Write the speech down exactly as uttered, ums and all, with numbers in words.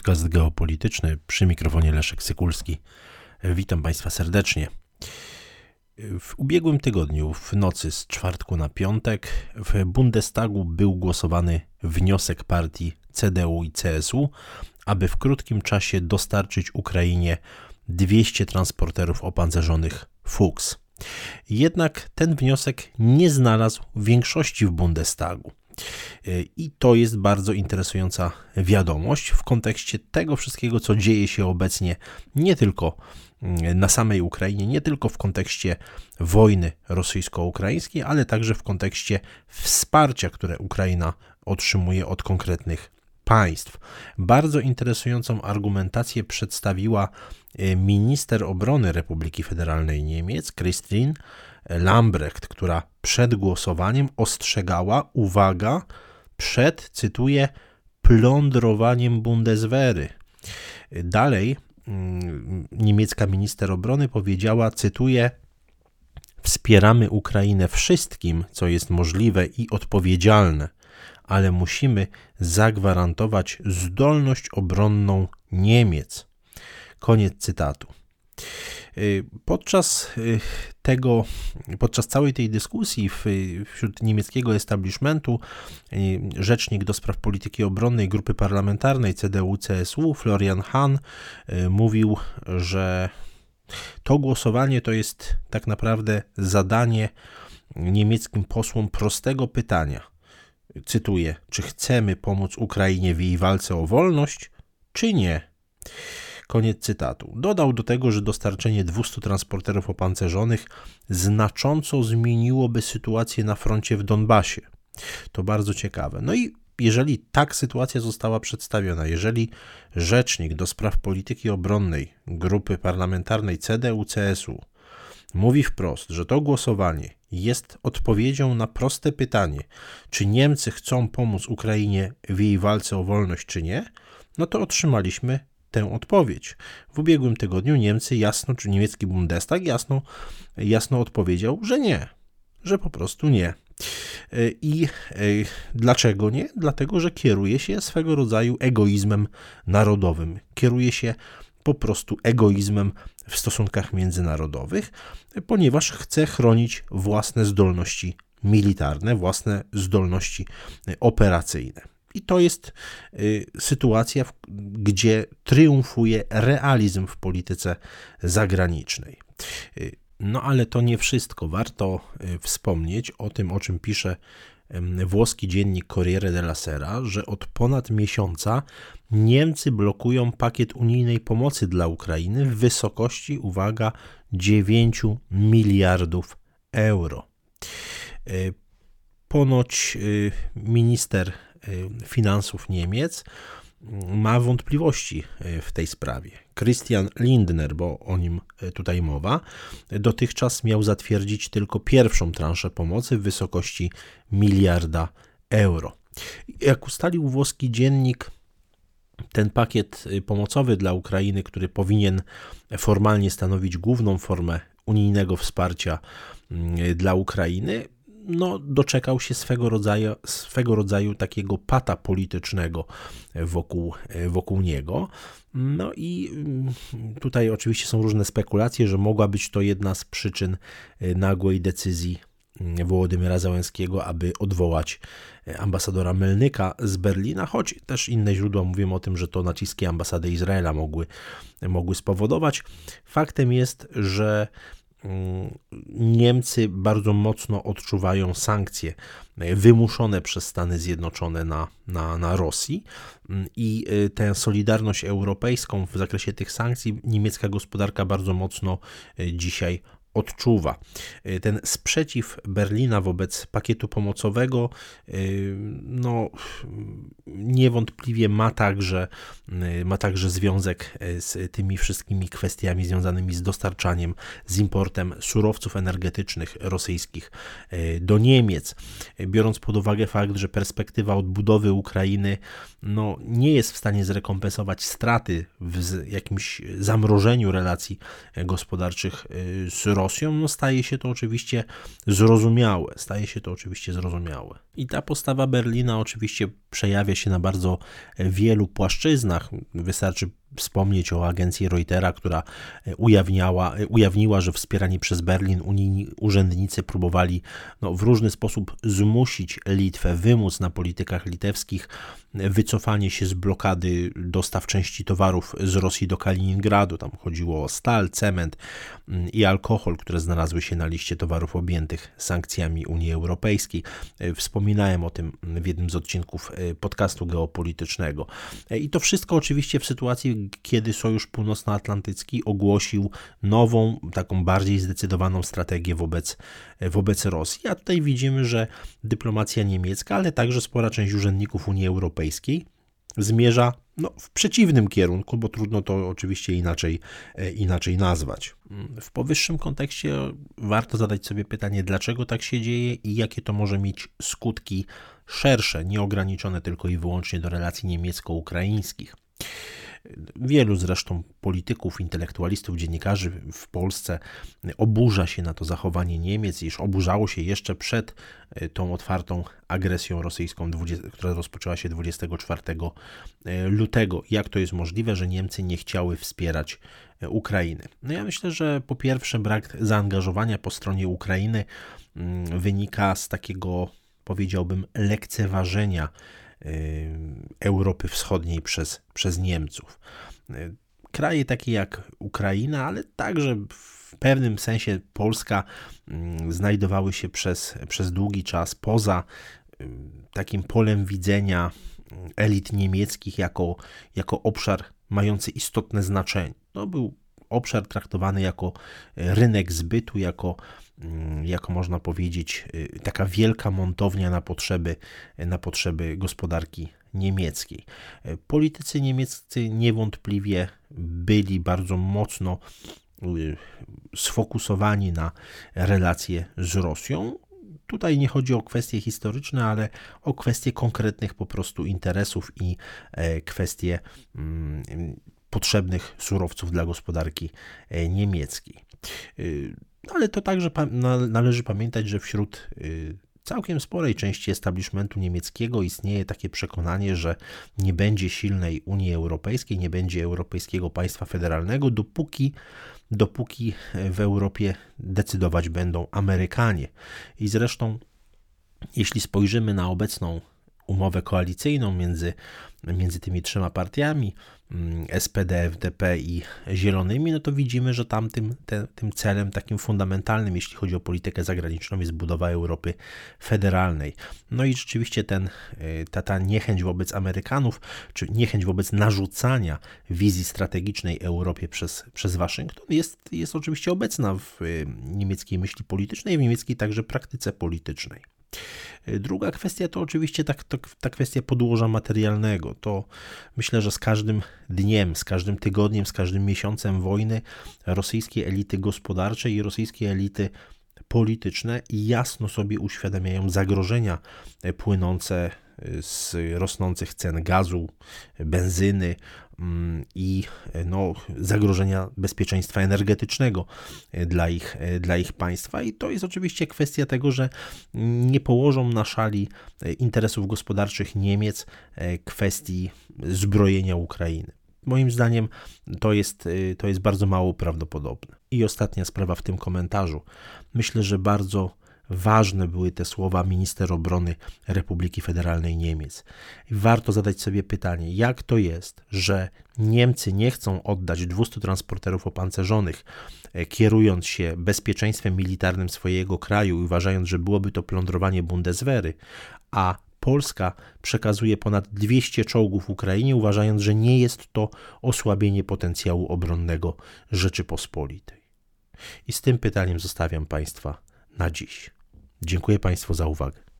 podcast geopolityczny, przy mikrofonie Leszek Sykulski. Witam Państwa serdecznie. W ubiegłym tygodniu, w nocy z czwartku na piątek, w Bundestagu był głosowany wniosek partii C D U i C S U, aby w krótkim czasie dostarczyć Ukrainie dwieście transporterów opancerzonych Fuchs. Jednak ten wniosek nie znalazł większości w Bundestagu. I to jest bardzo interesująca wiadomość w kontekście tego wszystkiego, co dzieje się obecnie nie tylko na samej Ukrainie, nie tylko w kontekście wojny rosyjsko-ukraińskiej, ale także w kontekście wsparcia, które Ukraina otrzymuje od konkretnych państw. Bardzo interesującą argumentację przedstawiła minister obrony Republiki Federalnej Niemiec, Christine Lambrecht, która przed głosowaniem ostrzegała, uwaga, przed, cytuję, plądrowaniem Bundeswehry. Dalej niemiecka minister obrony powiedziała, cytuję, wspieramy Ukrainę wszystkim, co jest możliwe i odpowiedzialne, ale musimy zagwarantować zdolność obronną Niemiec. Koniec cytatu. Podczas tego, podczas całej tej dyskusji wśród niemieckiego establishmentu rzecznik do spraw polityki obronnej grupy parlamentarnej C D U C S U Florian Hahn mówił, że to głosowanie to jest tak naprawdę zadanie niemieckim posłom prostego pytania. Cytuję, czy chcemy pomóc Ukrainie w jej walce o wolność, czy nie? Koniec cytatu. Dodał do tego, że dostarczenie dwustu transporterów opancerzonych znacząco zmieniłoby sytuację na froncie w Donbasie. To bardzo ciekawe. No i jeżeli tak sytuacja została przedstawiona, jeżeli rzecznik do spraw polityki obronnej grupy parlamentarnej C D U C S U mówi wprost, że to głosowanie jest odpowiedzią na proste pytanie, czy Niemcy chcą pomóc Ukrainie w jej walce o wolność, czy nie, no to otrzymaliśmy tę odpowiedź. W ubiegłym tygodniu Niemcy jasno, czy niemiecki Bundestag jasno, jasno odpowiedział, że nie, że po prostu nie. I dlaczego nie? Dlatego, że kieruje się swego rodzaju egoizmem narodowym. Kieruje się po prostu egoizmem w stosunkach międzynarodowych, ponieważ chce chronić własne zdolności militarne, własne zdolności operacyjne. I to jest y, sytuacja, w, gdzie triumfuje realizm w polityce zagranicznej. Y, no ale to nie wszystko. Warto y, wspomnieć o tym, o czym pisze y, włoski dziennik Corriere della Sera, że od ponad miesiąca Niemcy blokują pakiet unijnej pomocy dla Ukrainy w wysokości, uwaga, dziewięć miliardów euro. Y, ponoć y, minister Finansów Niemiec ma wątpliwości w tej sprawie. Christian Lindner, bo o nim tutaj mowa, dotychczas miał zatwierdzić tylko pierwszą transzę pomocy w wysokości miliarda euro. Jak ustalił włoski dziennik, ten pakiet pomocowy dla Ukrainy, który powinien formalnie stanowić główną formę unijnego wsparcia dla Ukrainy, no, doczekał się swego rodzaju, swego rodzaju takiego pata politycznego wokół, wokół niego. No i tutaj oczywiście są różne spekulacje, że mogła być to jedna z przyczyn nagłej decyzji Wołodymyra Zełenskiego, aby odwołać ambasadora Melnyka z Berlina, choć też inne źródła mówią o tym, że to naciski ambasady Izraela mogły, mogły spowodować. Faktem jest, że Niemcy bardzo mocno odczuwają sankcje wymuszone przez Stany Zjednoczone na, na, na Rosji i tę solidarność europejską w zakresie tych sankcji niemiecka gospodarka bardzo mocno dzisiaj odczuwa. Ten sprzeciw Berlina wobec pakietu pomocowego no, niewątpliwie ma także, ma także związek z tymi wszystkimi kwestiami związanymi z dostarczaniem, z importem surowców energetycznych rosyjskich do Niemiec. Biorąc pod uwagę fakt, że perspektywa odbudowy Ukrainy no, nie jest w stanie zrekompensować straty w jakimś zamrożeniu relacji gospodarczych z Rosją, Rosją, no staje się to oczywiście zrozumiałe, staje się to oczywiście zrozumiałe. I ta postawa Berlina oczywiście przejawia się na bardzo wielu płaszczyznach. Wystarczy wspomnieć o agencji Reutera, która ujawniała, ujawniła, że wspierani przez Berlin unijni urzędnicy próbowali no, w różny sposób zmusić Litwę, wymóc na politykach litewskich wycofanie się z blokady dostaw części towarów z Rosji do Kaliningradu. Tam chodziło o stal, cement i alkohol, które znalazły się na liście towarów objętych sankcjami Unii Europejskiej. Wspominałem o tym w jednym z odcinków podcastu geopolitycznego. I to wszystko oczywiście w sytuacji, kiedy Sojusz Północnoatlantycki ogłosił nową, taką bardziej zdecydowaną strategię wobec, wobec Rosji. A tutaj widzimy, że dyplomacja niemiecka, ale także spora część urzędników Unii Europejskiej zmierza no, w przeciwnym kierunku, bo trudno to oczywiście inaczej, inaczej nazwać. W powyższym kontekście warto zadać sobie pytanie, dlaczego tak się dzieje i jakie to może mieć skutki szersze, nieograniczone tylko i wyłącznie do relacji niemiecko-ukraińskich. Wielu zresztą polityków, intelektualistów, dziennikarzy w Polsce oburza się na to zachowanie Niemiec, iż oburzało się jeszcze przed tą otwartą agresją rosyjską, która rozpoczęła się dwudziestego czwartego lutego. Jak to jest możliwe, że Niemcy nie chciały wspierać Ukrainy? No ja myślę, że po pierwsze brak zaangażowania po stronie Ukrainy wynika z takiego, powiedziałbym, lekceważenia Europy Wschodniej przez, przez Niemców. Kraje takie jak Ukraina, ale także w pewnym sensie Polska znajdowały się przez, przez długi czas poza takim polem widzenia elit niemieckich jako, jako obszar mający istotne znaczenie. To był obszar traktowany jako rynek zbytu, jako, jako można powiedzieć, taka wielka montownia na potrzeby, na potrzeby gospodarki niemieckiej. Politycy niemieccy niewątpliwie byli bardzo mocno sfokusowani na relacje z Rosją. Tutaj nie chodzi o kwestie historyczne, ale o kwestie konkretnych po prostu interesów i kwestie potrzebnych surowców dla gospodarki niemieckiej. Ale to także należy pamiętać, że wśród całkiem sporej części establishmentu niemieckiego istnieje takie przekonanie, że nie będzie silnej Unii Europejskiej, nie będzie europejskiego państwa federalnego, dopóki, dopóki w Europie decydować będą Amerykanie. I zresztą, jeśli spojrzymy na obecną umowę koalicyjną między, między tymi trzema partiami, S P D, F D P i Zielonymi, no to widzimy, że tam tym, te, tym celem takim fundamentalnym, jeśli chodzi o politykę zagraniczną, jest budowa Europy federalnej. No i rzeczywiście ten, ta, ta niechęć wobec Amerykanów, czy niechęć wobec narzucania wizji strategicznej Europie przez, przez Waszyngton jest, jest oczywiście obecna w niemieckiej myśli politycznej, w niemieckiej także praktyce politycznej. Druga kwestia to oczywiście ta, to, ta kwestia podłoża materialnego. To myślę, że z każdym dniem, z każdym tygodniem, z każdym miesiącem wojny rosyjskie elity gospodarcze i rosyjskie elity polityczne jasno sobie uświadamiają zagrożenia płynące z rosnących cen gazu, benzyny i no, zagrożenia bezpieczeństwa energetycznego dla ich, dla ich państwa. I to jest oczywiście kwestia tego, że nie położą na szali interesów gospodarczych Niemiec kwestii zbrojenia Ukrainy. Moim zdaniem to jest, to jest bardzo mało prawdopodobne. I ostatnia sprawa w tym komentarzu. Myślę, że bardzo ważne były te słowa minister obrony Republiki Federalnej Niemiec. Warto zadać sobie pytanie, jak to jest, że Niemcy nie chcą oddać dwustu transporterów opancerzonych, kierując się bezpieczeństwem militarnym swojego kraju i uważając, że byłoby to plądrowanie Bundeswehry, a Polska przekazuje ponad dwieście czołgów Ukrainie, uważając, że nie jest to osłabienie potencjału obronnego Rzeczypospolitej. I z tym pytaniem zostawiam Państwa na dziś. Dziękuję Państwu za uwagę.